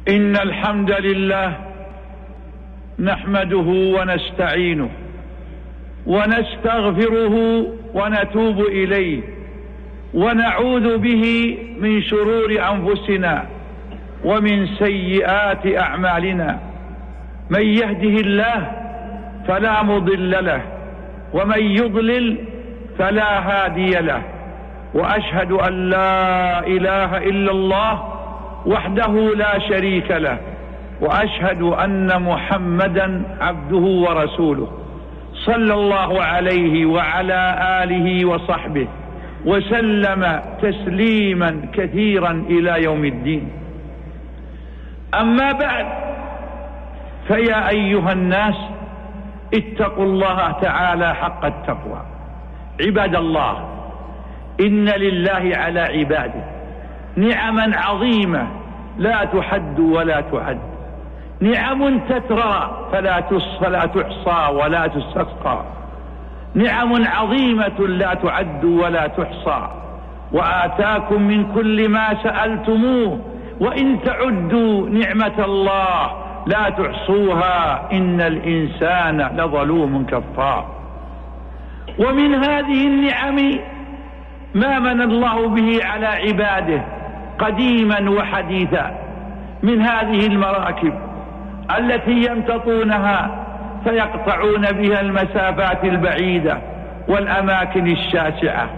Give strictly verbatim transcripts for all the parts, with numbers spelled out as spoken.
إن الحمد لله نحمده ونستعينه ونستغفره ونتوب إليه ونعوذ به من شرور أنفسنا ومن سيئات أعمالنا. من يهده الله فلا مضل له ومن يضلل فلا هادي له، وأشهد أن لا إله إلا الله وحده لا شريك له، وأشهد أن محمدا عبده ورسوله، صلى الله عليه وعلى آله وصحبه وسلم تسليما كثيرا إلى يوم الدين. أما بعد، فيا أيها الناس اتقوا الله تعالى حق التقوى. عباد الله، إن لله على عباده نعما عظيمة لا تحد ولا تعد، نعم تترى فلا فلا تحصى ولا تستسقى، نعم عظيمة لا تعد ولا تحصى. وآتاكم من كل ما سألتموه وإن تعدوا نعمة الله لا تحصوها إن الإنسان لظلوم كفار. ومن هذه النعم ما من الله به على عباده قديما وحديثا من هذه المراكب التي يمتطونها فيقطعون بها المسافات البعيدة والأماكن الشاسعة.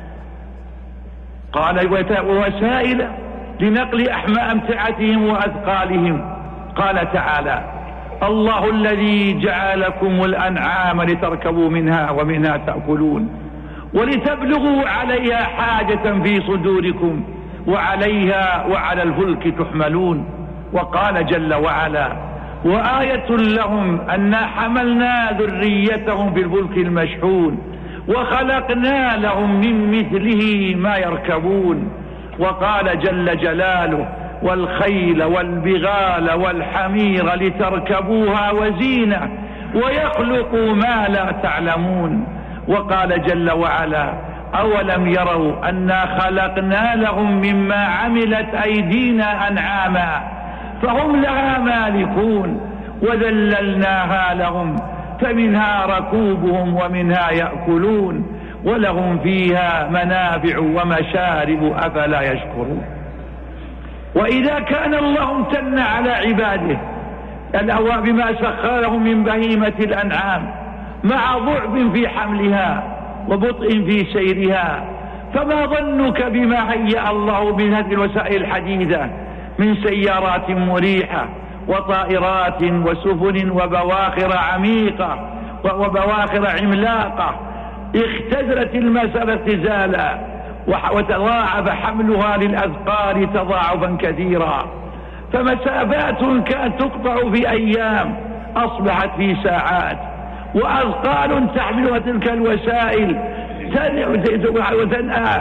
قال ووسائل لنقل أمتعتهم وأثقالهم. قال تعالى: الله الذي جعلكم الأنعام لتركبوا منها ومنها تأكلون ولتبلغوا عليها حاجة في صدوركم وعليها وعلى الفلك تحملون. وقال جل وعلا: وآية لهم أنا حملنا ذريتهم في الفلك المشحون وخلقنا لهم من مثله ما يركبون. وقال جل جلاله: والخيل والبغال والحمير لتركبوها وزينة ويخلق ما لا تعلمون. وقال جل وعلا: أولم يروا أنا خلقنا لهم مما عملت أيدينا أنعاما فهم لها مالكون وذللناها لهم فمنها ركوبهم ومنها يأكلون ولهم فيها منافع ومشارب أفلا يشكرون. وإذا كان الله امتن على عباده الأواب بما سخر لهم من بهيمة الأنعام مع ضعف في حملها وبطء في سيرها، فما ظنك بما هيأ الله من هذه الوسائل الحديثة من سيارات مريحة وطائرات وسفن وبواخر عميقة وبواخر عملاقة اختزلت المسافة اختزالا وتضاعف حملها للأثقال تضاعفا كثيرا، فمسافات كانت تقطع في أيام أصبحت في ساعات، وأثقال تحملها تلك الوسائل وتنأى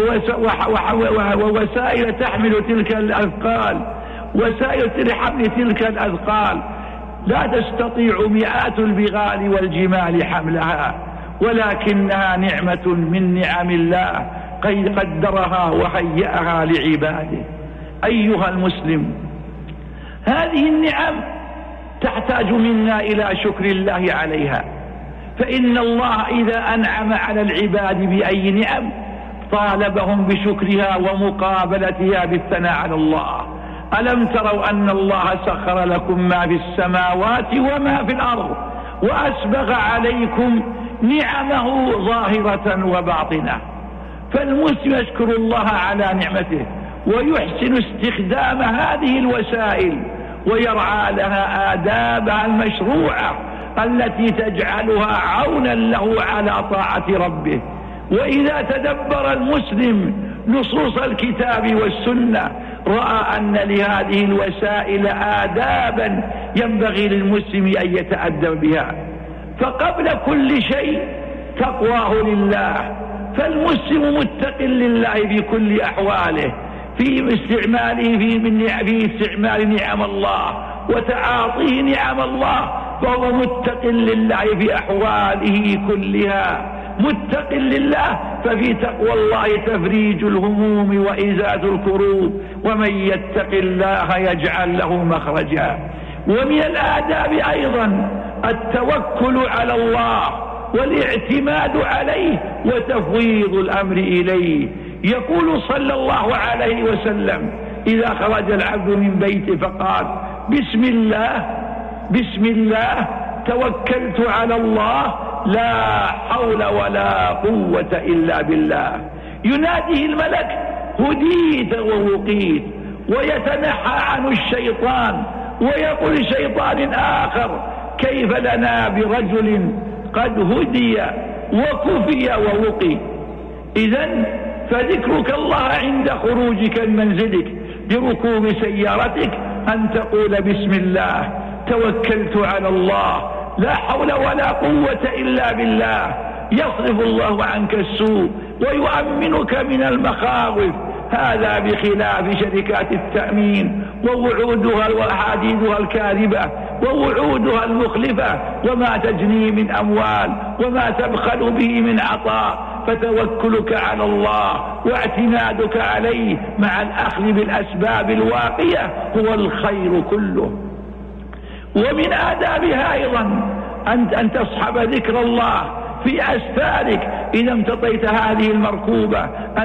ووسائل تحمل تلك الأثقال، وسائل لحمل تلك الأثقال لا تستطيع مئات البغال والجمال حملها، ولكنها نعمة من نعم الله قدرها وهيأها لعباده. أيها المسلم، هذه النعم تحتاج منا إلى شكر الله عليها، فإن الله إذا أنعم على العباد بأي نعم طالبهم بشكرها ومقابلتها بالثناء على الله. ألم تروا أن الله سخر لكم ما في السماوات وما في الأرض وأسبغ عليكم نعمه ظاهرة وباطنة؟ فالمسلم يشكر الله على نعمته ويحسن استخدام هذه الوسائل ويرعى لها آدابها المشروعة التي تجعلها عونا له على طاعة ربه. وإذا تدبر المسلم نصوص الكتاب والسنة رأى أن لهذه الوسائل آدابا ينبغي للمسلم أن يتأدب بها. فقبل كل شيء تقواه لله، فالمسلم متق لله في كل أحواله، في استعماله في, في استعمال نعم الله وتعاطيه نعم الله، فهو متق لله في أحواله كلها متق لله، ففي تقوى الله تفريج الهموم وإزالة الكروب، ومن يتق الله يجعل له مخرجا. ومن الآداب أيضا التوكل على الله والاعتماد عليه وتفويض الأمر إليه. يقول صلى الله عليه وسلم: إذا خرج العبد من بيته فقال بسم الله بسم الله توكلت على الله لا حول ولا قوة إلا بالله، يناديه الملك: هديت ووقيت، ويتنحى عنه الشيطان ويقول لشيطان آخر: كيف لنا برجل قد هدي وكفي ووقي. إذن فذكرك الله عند خروجك من منزلك بركوب سيارتك أن تقول بسم الله توكلت على الله لا حول ولا قوة إلا بالله، يصرف الله عنك السوء ويؤمنك من المخاوف. هذا بخلاف شركات التأمين ووعودها وأحاديثها الكاذبة ووعودها المخلفة، وما تجني من أموال وما تبخل به من عطاء. فتوكلك على الله واعتمادك عليه مع الأخذ بالأسباب الواقية هو الخير كله. ومن آدابها أيضا أن تصحب ذكر الله في أسفارك إذا امتطيت هذه المركوبة،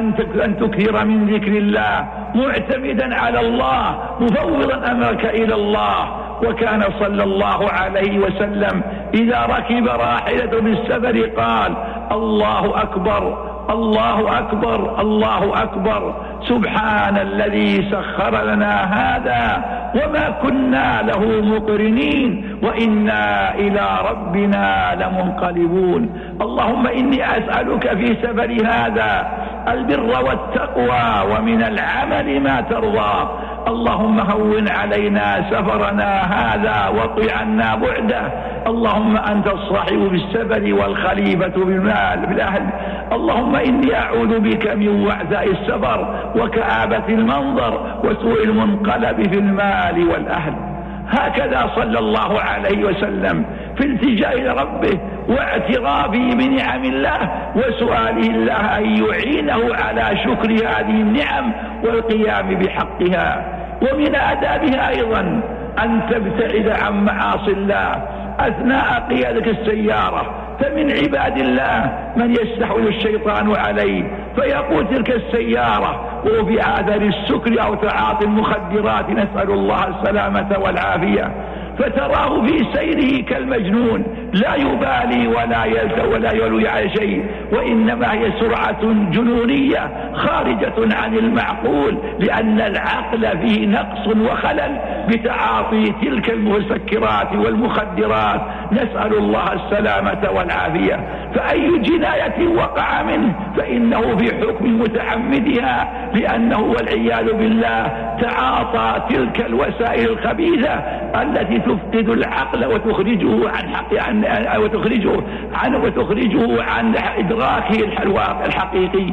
أن تكثر من ذكر الله معتمدا على الله مفوضا أمرك إلى الله. وكان صلى الله عليه وسلم إذا ركب راحلته بالسفر قال: الله أكبر الله أكبر الله أكبر، سبحان الذي سخر لنا هذا وما كنا له مقرنين وإنا إلى ربنا لمنقلبون. اللهم إني أسألك في سفر هذا البر والتقوى ومن العمل ما ترضى. اللهم هون علينا سفرنا هذا واطوي عنا بعده. اللهم أنت الصاحب بالسفر والخليفة بالمال بالأهل. اللهم إني أعوذ بك من وعثاء السفر وكآبة المنظر وسوء المنقلب في المال والأهل. هكذا صلى الله عليه وسلم في التجاء إلى ربه واعترافه بنعم الله وسؤاله الله أن يعينه على شكر هذه النعم والقيام بحقها. ومن آدابها أيضا أن تبتعد عن معاصي الله أثناء قيادة السيارة، فمن عباد الله من يستحوذ الشيطان عليه فيقود تلك السيارة وهو في آثار السكر أو تعاطي المخدرات، نسأل الله السلامة والعافية، فتراه في سيره كالمجنون لا يبالي ولا يلتوي ولا يلوي على شيء، وإنما هي سرعة جنونية خارجة عن المعقول، لأن العقل فيه نقص وخلل بتعاطي تلك المسكرات والمخدرات، نسأل الله السلامة والعافية. فأي جناية وقع منه فإنه في حكم متعمدها، لأنه والعياذ بالله تعاطى تلك الوسائل الخبيثة التي تفقد العقل وتخرجه عن حق عن وتخرجه عن وتخرجه عن إدراكه الحقيقي.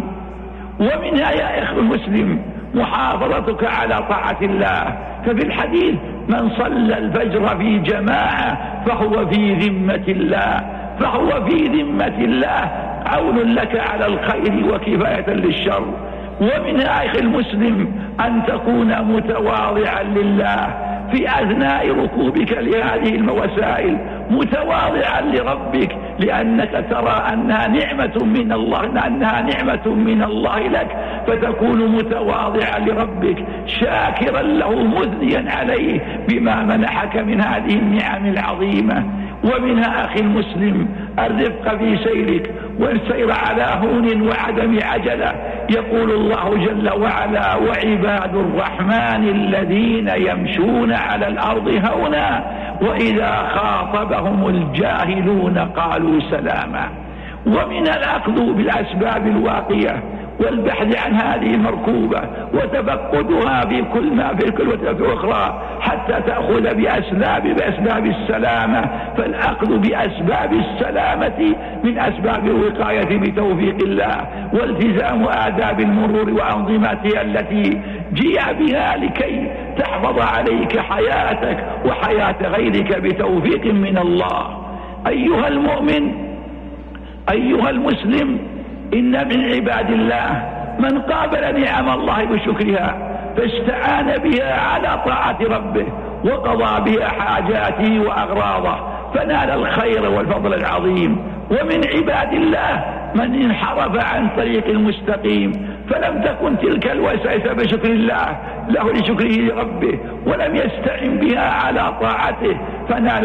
ومنها يا إخوة المسلم محافظتك على طاعة الله، ففي الحديث: من صلى الفجر في جماعة فهو في ذمة الله فهو في ذمة الله عون لك على الخير وكفاية للشر. ومنها أخي المسلم أن تكون متواضعا لله في أثناء ركوبك لهذه الوسائل، متواضعا لربك، لأنك ترى أنها نعمة من الله أنها نعمة من الله لك، فتكون متواضعا لربك شاكرا له مثنيا عليه بما منحك من هذه النعم العظيمة. ومنها أخي المسلم الرفق في سيرك والسير على هون وعدم عجلة. يقول الله جل وعلا: وعباد الرحمن الذين يمشون على الأرض هونا وإذا خاطبهم الجاهلون قالوا سلاما. ومن الأخذ بالأسباب الواقية والبحث عن هذه المركوبة وتفقدها في كل ما في كل أخرى حتى تأخذ بأسباب بأسباب السلامة. فالأخذ بأسباب السلامة من أسباب الوقاية بتوفيق الله، والتزام آداب المرور وأنظمتها التي جيء بها لكي تحفظ عليك حياتك وحياة غيرك بتوفيق من الله. أيها المؤمن، أيها المسلم، إن من عباد الله من قابل نعم الله بشكرها فاستعان بها على طاعة ربه وقضى بها حاجاته وأغراضه فنال الخير والفضل العظيم. ومن عباد الله من انحرف عن طريق المستقيم فلم تكن تلك الوسائل بشكر الله له لشكره لربه ولم يستعن بها على طاعته فنال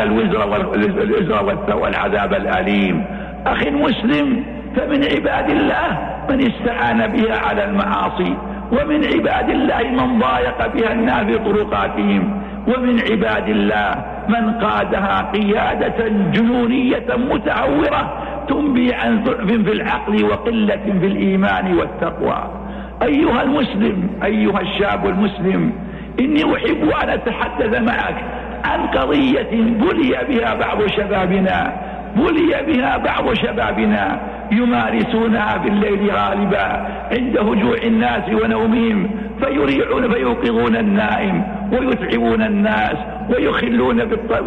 الوزر والعذاب الأليم. أخي المسلم، فمن عباد الله من استعان بها على المعاصي، ومن عباد الله من ضايق بها الناس في طرقاتهم، ومن عباد الله من قادها قيادة جنونية متهورة تنبي عن ضعف في العقل وقلة في الإيمان والتقوى. أيها المسلم، أيها الشاب المسلم، إني أحب أن أتحدث معك عن قضية بلي بها بعض شبابنا بلي بها بعض شبابنا يمارسونها في الليل غالبا عند هجوع الناس ونومهم، فيريعون فيوقظون النائم ويتعبون الناس ويخلون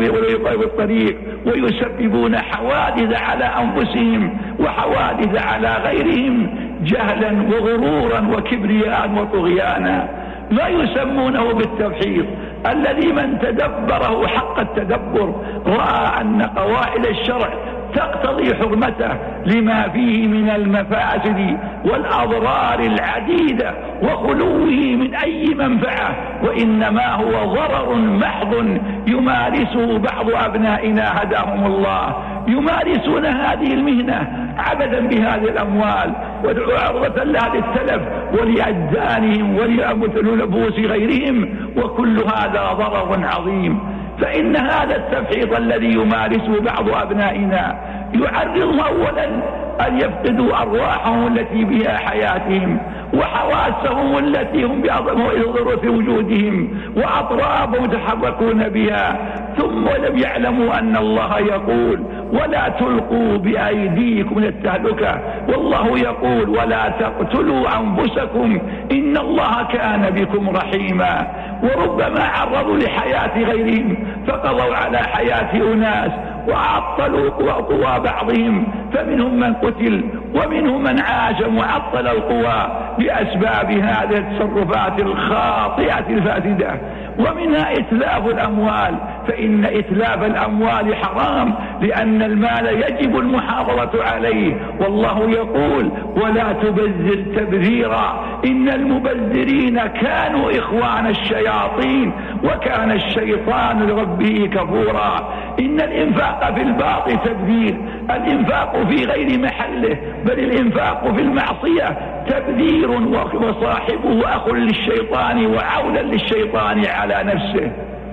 بالطريق ويسببون حوادث على أنفسهم وحوادث على غيرهم جهلا وغرورا وكبرياء وطغيانا، ما يسمونه بالتوحيد، الذي من تدبره حق التدبر رأى أن قواعد الشرع تقتضي حرمته لما فيه من المفاسد والأضرار العديدة وخلوه من أي منفعة، وإنما هو ضرر محض يمارسه بعض أبنائنا هداهم الله، يمارسون هذه المهنة عبدا بهذه الأموال وعرضة لهذا التلف ولأجدانهم ولنفوس غيرهم، وكل هذا ضرر عظيم. فإن هذا التفحيط الذي يمارسه بعض أبنائنا يعرضهم أولا أن يفقدوا أرواحهم التي بها حياتهم وحواسهم التي هم بضرورة وجودهم وأطرافهم يتحركون بها، ثم لم يعلموا أن الله يقول ولا تلقوا بأيديكم إلى التهلكة، والله يقول ولا تقتلوا أنفسكم إن الله كان بكم رحيما. وربما عرضوا لحياة غيرهم فقضوا على حياة أناس وعطلوا قوى بعضهم، فمنهم من قتل ومنهم من عاش وعطل القوى بأسباب هذه التصرفات الخاطئة الفاسدة. ومنها إتلاف الأموال، فإن إتلاف الأموال حرام لأن المال يجب المحافظة عليه، والله يقول ولا تبذر تبذيرا إن المبذرين كانوا إخوان الشياطين وكان الشيطان لربه كفورا. إن الإنفاق في الباطل تبذير، الإنفاق في غير محله، بل الإنفاق في المعصية تبذير وصاحبه أخ للشيطان وعونا للشيطان على نفسه.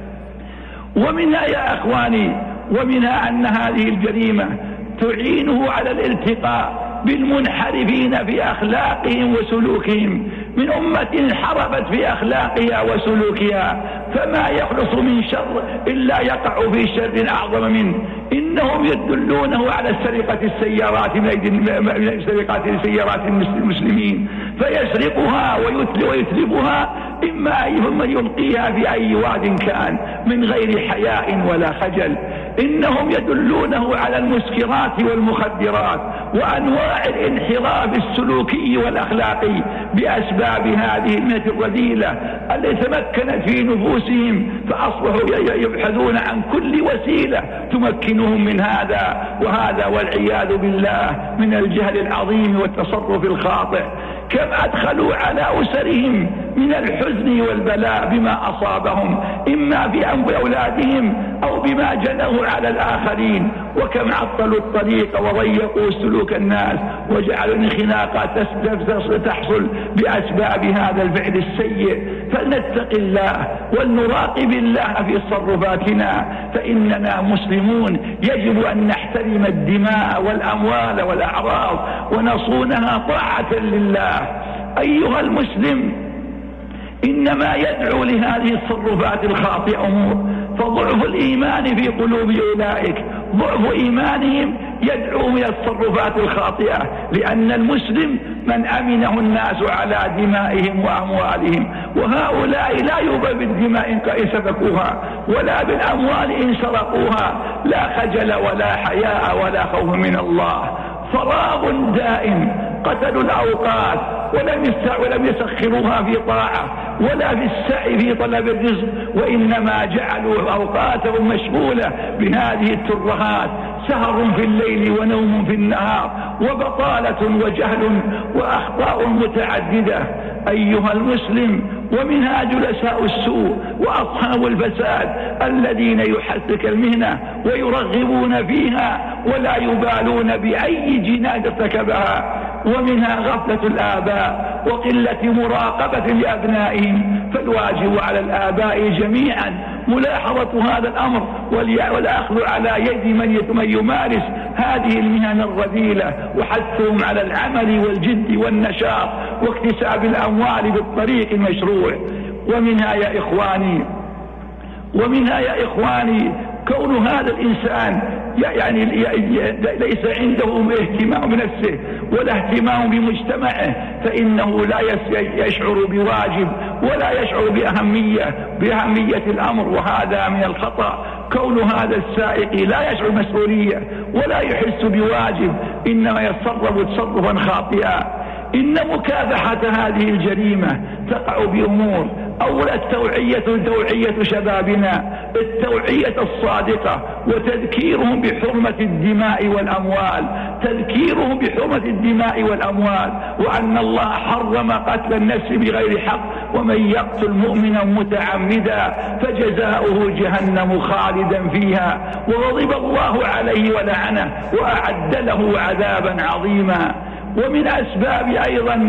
ومنها يا أخواني، ومنها أن هذه الجريمة تعينه على الالتقاء بالمنحرفين في أخلاقهم وسلوكهم، من أمة انحرفت في أخلاقها وسلوكها فما يخلص من شر إلا يقع في شر أعظم منه. إنهم يدلونه على سرقة السيارات من سرقة السيارات المسلمين فيسرقها ويتلفها، إما أن يلقيها في أي واد كان من غير حياء ولا خجل. إنهم يدلونه على المسكرات والمخدرات وأنواع الانحراف السلوكي والأخلاقي بأسباب هذه المهنة الرذيلة التي تمكنت في نفوسهم، فأصبحوا يبحثون عن كل وسيلة تمكنهم من هذا وهذا، والعياذ بالله من الجهل العظيم والتصرف الخاطئ. كم أدخلوا على أسرهم من الحزن والبلاء بما أصابهم إما بأنف أولادهم أو بما جنوا على الآخرين، وكم عطلوا الطريق وضيقوا سلوك الناس وجعلوا الانخناقات تحصل بأسباب هذا الفعل السيء. فلنتق الله ولنراقب الله في تصرفاتنا، فإننا مسلمون يجب أن نحترم الدماء والأموال والأعراض ونصونها طاعة لله. أيها المسلم، إنما يدعو لهذه التصرفات الخاطئة أمور، فضعف الإيمان في قلوب أولئك، ضعف إيمانهم يدعو من التصرفات الخاطئة، لأن المسلم من أمنه الناس على دمائهم وأموالهم، وهؤلاء لا يوبى بالدماء إن سفكوها ولا بالأموال إن سرقوها، لا خجل ولا حياء ولا خوف من الله. فراغ دائم، قتلوا الأوقات ولم ولم يسخروها في طاعة ولا في السعي في طلب الرزق، وإنما جعلوا أوقاتهم مشغولة بهذه الترهات، سهر في الليل ونوم في النهار، وبطالة وجهل وأخطاء متعددة. أيها المسلم، ومنها جلساء السوء وأصحاب الفساد الذين يحرك المهنة ويرغبون فيها ولا يبالون بأي جناية ارتكبها. ومنها غفلة الآباء وقلة مراقبة لأبنائهم، فالواجب على الآباء جميعا ملاحظة هذا الأمر والأخذ على يد من يمارس هذه المهن الرذيلة، وحثهم على العمل والجد والنشاط واكتساب الأموال بالطريق المشروع. ومنها يا إخواني ومنها يا إخواني كون هذا الإنسان يعني ليس عنده اهتمام بنفسه ولا اهتمام بمجتمعه، فإنه لا يشعر بواجب ولا يشعر بأهمية بأهمية الأمر، وهذا من الخطأ. كون هذا السائق لا يشعر مسؤولية ولا يحس بواجب، إنما يتصرف تصرفا خاطئا. إن مكافحة هذه الجريمة تقع بأمور: أولا التوعية توعية شبابنا، التوعية الصادقة، وتذكيرهم بحرمة الدماء والأموال تذكيرهم بحرمة الدماء والأموال وأن الله حرم قتل النفس بغير حق، ومن يقتل مؤمنا متعمدا فجزاؤه جهنم خالدا فيها وغضب الله عليه ولعنه وأعد له عذابا عظيما. ومن أسباب أيضا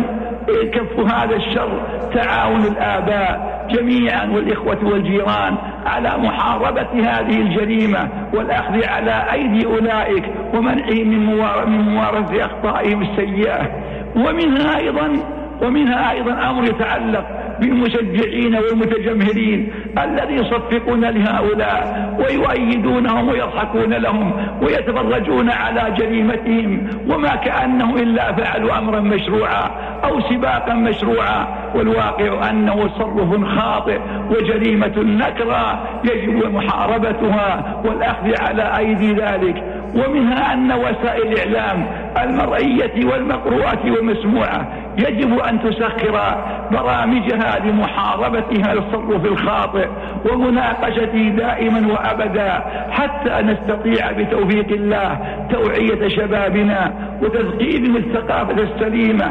كف هذا الشر تعاون الآباء جميعا والإخوة والجيران على محاربة هذه الجريمة والأخذ على أيدي أولئك ومنعهم من ممارسة أخطائهم السيئة. ومنها أيضا ومنها أيضا أمر يتعلق بالمشجعين والمتجمهرين الذين يصفقون لهؤلاء ويؤيدونهم ويضحكون لهم ويتفرجون على جريمتهم وما كأنه إلا فعلوا أمرا مشروعا أو سباقا مشروعا، والواقع أنه تصرف خاطئ وجريمة نكرة يجب محاربتها والأخذ على أيدي ذلك. ومنها أن وسائل الإعلام المرئية والمقروءة والمسموعة يجب أن تسخر برامجها لمحاربة هذا التصرف الخاطئ ومناقشته دائما وأبدا، حتى نستطيع بتوفيق الله توعية شبابنا وتثقيفهم الثقافة السليمة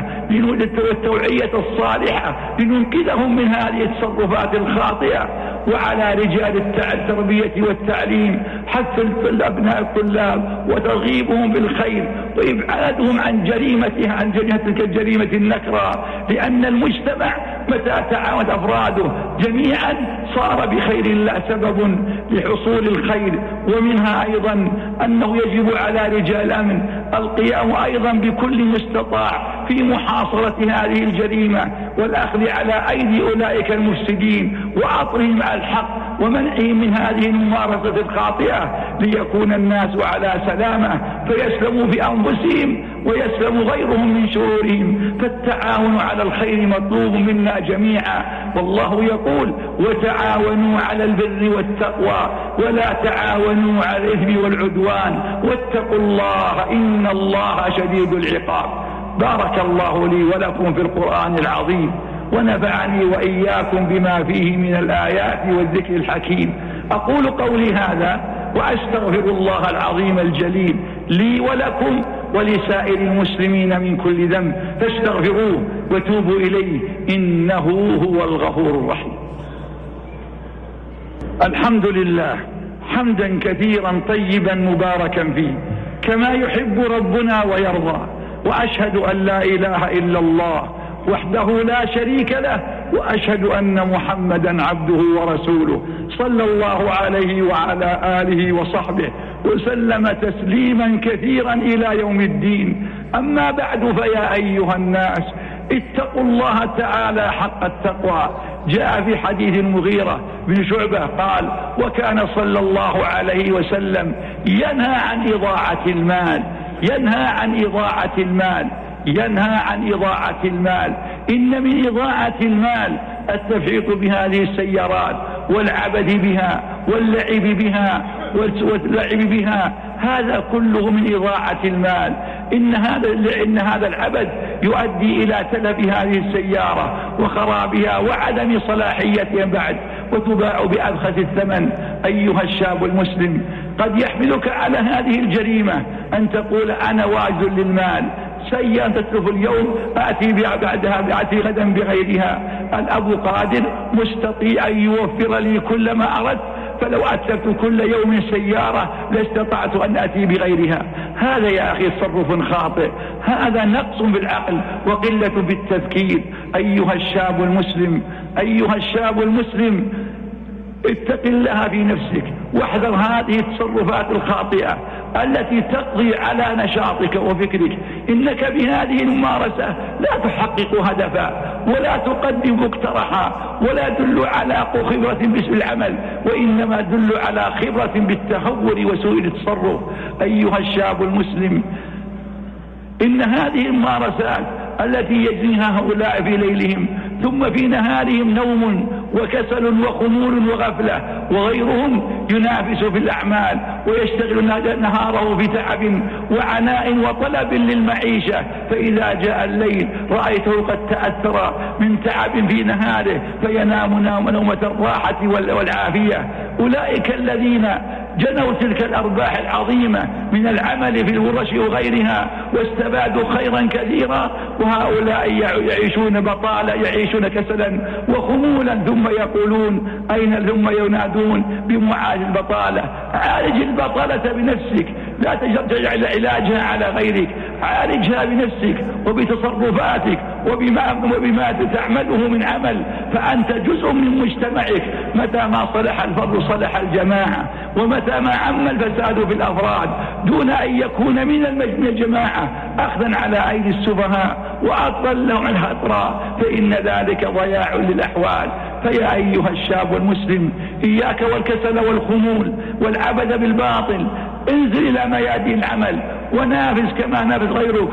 والتوعية الصالحة لننقذهم من هذه التصرفات الخاطئة. وعلى رجال التربية والتعليم حث الأبناء الطلاب وترغيبهم بالخير وإبعادهم عن جريمتها عن تلك الجريمة النكرة، لأن المجتمع متى تعاونت أفراده جميعا صار بخير الله سبب لحصول الخير. ومنها أيضا أنه يجب على رجال الأمن القيام أيضا بكل مستطاع في محاصرة هذه الجريمة والأخذ على أيدي أولئك المفسدين وعطرهم على الحق ومنعهم من هذه الممارسة الخاطئة ليكون الناس على سلامة فيسلموا في أنفسهم ويسلم غيرهم من شرورهم. فالتعاون على الخير مطلوب منا جميعا، والله يقول: وتعاونوا على البر والتقوى ولا تعاونوا على الإثم والعدوان واتقوا الله إن الله شديد العقاب. بارك الله لي ولكم في القرآن العظيم ونفعني وإياكم بما فيه من الآيات والذكر الحكيم. أقول قولي هذا وأستغفر الله العظيم الجليل لي ولكم ولسائر المسلمين من كل ذنب، فاستغفروه وتوبوا إليه إنه هو الغفور الرحيم. الحمد لله حمدا كثيرا طيبا مباركا فيه كما يحب ربنا ويرضى، وأشهد أن لا إله إلا الله وحده لا شريك له، وأشهد أن محمدا عبده ورسوله صلى الله عليه وعلى آله وصحبه وسلم تسليما كثيرا إلى يوم الدين. أما بعد، فيا أيها الناس اتقوا الله تعالى حق التقوى. جاء في حديث المغيرة بن شعبة قال: وكان صلى الله عليه وسلم ينهى عن إضاعة المال ينهى عن إضاعة المال ينهى عن إضاعة المال إن من إضاعة المال التفريط بهذه السيارات والعبث بها واللعب بها واللعب بها، هذا كله من إضاعة المال. إن هذا, إن هذا العبث يؤدي إلى تلف هذه السيارة وخرابها وعدم صلاحيتها بعد، وتباع بأبخس الثمن. أيها الشاب المسلم، قد يحملك على هذه الجريمة أن تقول أنا واجد للمال، سيئا تتلف اليوم آتي بعدها آتي غدا بغيرها. الأب قادر مستطيع أن يوفر لي كل ما أردت، فلو أتلفت كل يوم سيارة لاستطعت أن أتي بغيرها. هذا يا أخي تصرف خاطئ، هذا نقص بالعقل وقلة بالتفكير. أيها الشاب المسلم، أيها الشاب المسلم، اتق الله في نفسك واحذر هذه التصرفات الخاطئة التي تقضي على نشاطك وفكرك. إنك بهذه الممارسة لا تحقق هدفا ولا تقدم مقترحا ولا تدل على خبرة باسم العمل، وإنما تدل على خبرة بالتهور وسوء التصرف. أيها الشاب المسلم، إن هذه الممارسات التي يجنيها هؤلاء في ليلهم ثم في نهارهم نوم وكسل وخمول وغفلة، وغيرهم ينافس في الأعمال ويشتغل نهاره في تعب وعناء وطلب للمعيشة، فإذا جاء الليل رأيته قد تأثر من تعب في نهاره فينام نومة الراحة والعافية. أولئك الذين جنوا تلك الأرباح العظيمة من العمل في الورش وغيرها واستفادوا خيرا كثيرا، وهؤلاء يعيشون بطالة، يعيشون كسلا وخمولا، ثم يقولون أين، ثم ينادون بمعالج البطالة. عالج البطالة بنفسك، لا تجعل علاجها على غيرك، عالجها بنفسك وبتصرفاتك وبما, وبما تعمله من عمل، فأنت جزء من مجتمعك. متى ما صلح الفرد صلح الجماعة، ومتى ما عم الفساد في الأفراد دون أن يكون من الجماعة أخذا على أيدي السفهاء وأطل لهم الخطرة، فإن ذلك ضياع للأحوال. فيا أيها الشاب المسلم، إياك والكسل والخمول والعبث بالباطل، انزل إلى ميادين العمل ونافس كما نافس غيرك،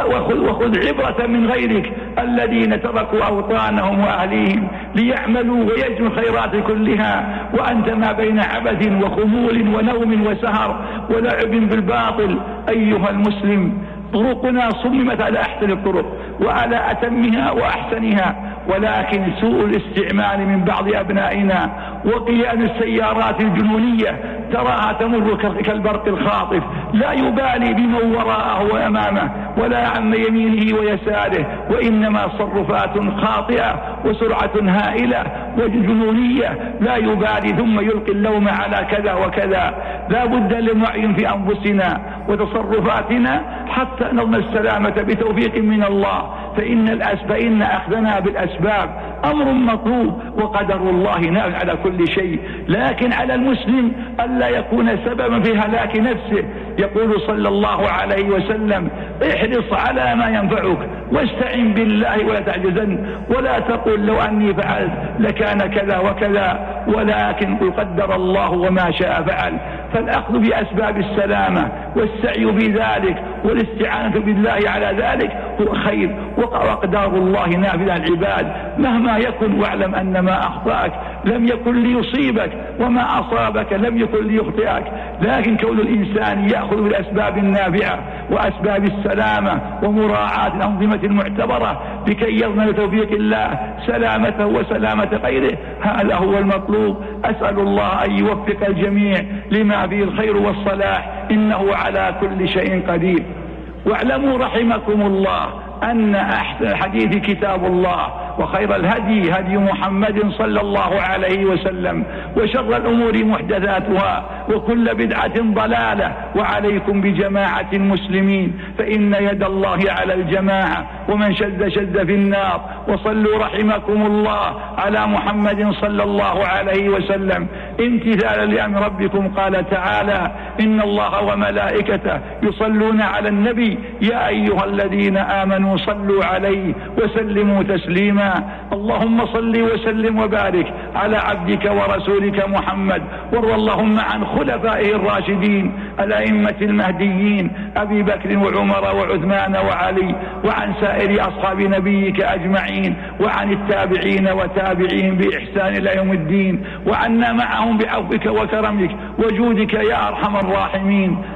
وخذ عبرة من غيرك الذين تركوا أوطانهم وأهليهم ليعملوا ويجنوا الخيرات كلها، وأنت ما بين عبث وخمول ونوم وسهر ولعب بالباطل. أيها المسلم، طرقنا صممت على أحسن الطرق وعلى أتمها وأحسنها، ولكن سوء الاستعمال من بعض أبنائنا وقيادة السيارات الجنونية تراها تمر كالبرق الخاطف، لا يبالي بمن وراءه وأمامه ولا عن يمينه ويساره، وإنما تصرفات خاطئة وسرعة هائلة وجنونية لا يبالي، ثم يلقي اللوم على كذا وكذا. لا بد للوعي في أنفسنا وتصرفاتنا حتى نضمن السلامة بتوفيق من الله، فإن الأسباب إن أخذنا بالأسباب أمر مطلوب، وقدر الله نافذ على كل شيء، لكن على المسلم ألا يكون سببا في هلاك نفسه. يقول صلى الله عليه وسلم: احرص على ما ينفعك واستعن بالله ولا تعجزن، ولا تقل لو أني فعلت لكان كذا وكذا، ولكن قل قدر الله وما شاء فعل. فالأخذ بأسباب السلامة والسعي بذلك والاستعانة بالله على ذلك هو خير، وأقدار الله نافذة العباد مهما يكن، واعلم أن ما أخطأك لم يكن ليصيبك وما أصابك لم يكن ليخطئك، لكن كون الإنسان يأخذ بالأسباب النافعة وأسباب السلامة ومراعاة الأنظمة المعتبرة لكي يضمن توفيق الله سلامته وسلامة غيره، هذا هو المطلوب. أسأل الله أن يوفق الجميع لما فيه الخير والصلاح، إنه على كل شيء قدير. واعلموا رحمكم الله أن أحسن الحديث كتاب الله، وخير الهدي هدي محمد صلى الله عليه وسلم، وشر الأمور محدثاتها، وكل بدعة ضلالة، وعليكم بجماعة المسلمين فإن يد الله على الجماعة، ومن شد شد في النار. وصلوا رحمكم الله على محمد صلى الله عليه وسلم امتثالا لأمر ربكم. قال تعالى: إن الله وملائكته يصلون على النبي يا أيها الذين آمنوا صلوا عليه وسلموا تسليما. اللهم صل وسلم وبارك على عبدك ورسولك محمد، وارض اللهم عن خلفائه الراشدين الأئمة المهديين أبي بكر وعمر وعثمان وعلي، وعن سائر أصحاب نبيك أجمعين، وعن التابعين وتابعين بإحسان إلى يوم الدين، وعنا معهم بعفوك وكرمك وجودك يا أرحم الراحمين.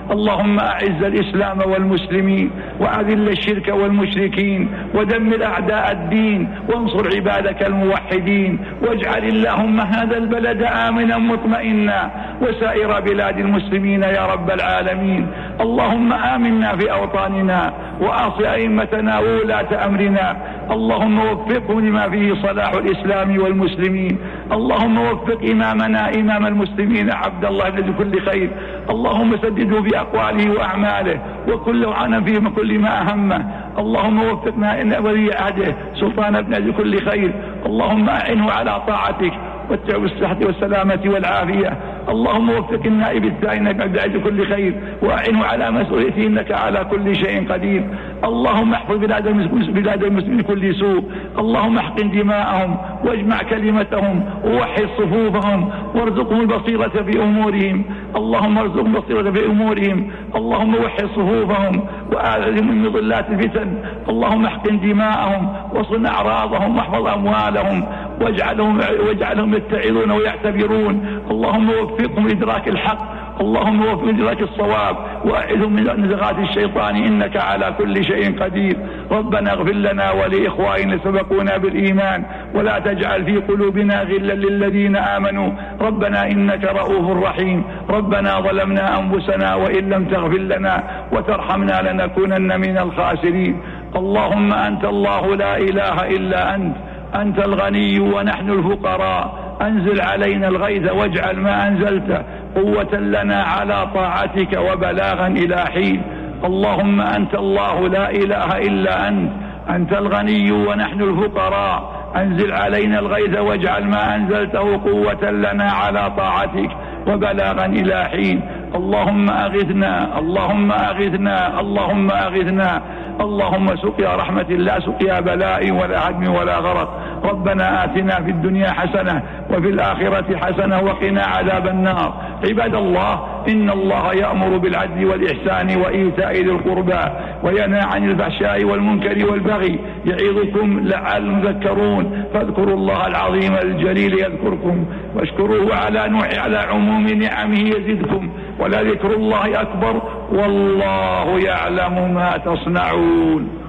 اللهم أعز الإسلام والمسلمين وأذل الشرك والمشركين ودمر أعداء الدين وانصر عبادك الموحدين، واجعل اللهم هذا البلد آمنا مطمئنا وسائر بلاد المسلمين يا رب العالمين. اللهم آمنا في أوطاننا وأصل أئمتنا وولاة أمرنا، اللهم وفقهم لما فيه صلاح الإسلام والمسلمين. اللهم وفق إمامنا إمام المسلمين عبد الله بن كل خير، اللهم سدده في أقواله وأعماله وكل عنا في كل ما أهمه. اللهم وفقنا إن ولي عهده سلطان ابن كل خير، اللهم أعنه على طاعتك والتعب والصحة والسلامة والعافية. اللهم وفق النائب الثاني بعد كل خير وأعنه على مسؤوليته إنك على كل شيء قدير. اللهم احفظ بلاد المسلمين كل سوء، اللهم احقن دماءهم واجمع كلمتهم ووحد صفوفهم وارزقهم البصيرة في أمورهم، اللهم ارزقهم البصيرة في أمورهم، اللهم وحد صفوفهم وآلهم من مضلات الفتن، اللهم احقن دماءهم وصن أعراضهم واحفظ أموالهم واجعلهم, واجعلهم يتعظون ويعتبرون. اللهم وفقهم لإدراك الحق، اللهم وفقهم لإدراك الصواب وأعذهم من نزغات الشيطان إنك على كل شيء قدير. ربنا اغفر لنا ولإخواننا سبقونا بالإيمان ولا تجعل في قلوبنا غلا للذين آمنوا ربنا إنك رؤوف رحيم. ربنا ظلمنا أنفسنا وإن لم تغفر لنا وترحمنا لنكونن من الخاسرين. اللهم أنت الله لا إله إلا أنت، أنت الغني ونحن الفقراء، أنزل علينا الغيث واجعل ما أنزلت قوة لنا على طاعتك وبلاغا إلى حين. اللهم أنت الله لا إله إلا أنت، أنت الغني ونحن الفقراء، أنزل علينا الغيث واجعل ما أنزلته قوة لنا على طاعتك وبلاغا إلى حين. اللهم أغثنا اللهم أغثنا اللهم أغثنا، اللهم سقيا رحمة لا سقيا بلاء ولا هدم ولا غرق. ربنا آتنا في الدنيا حسنة وفي الآخرة حسنة وقنا عذاب النار. عباد الله، إن الله يأمر بالعدل والإحسان وإيتاء ذي القربى وينهى عن الفحشاء والمنكر والبغي يعظكم لعلكم تذكرون. فاذكروا الله العظيم الجليل يذكركم واشكروه على نوع على عموم نعمه يزدكم ولذكر الله أكبر والله يعلم ما تصنعون.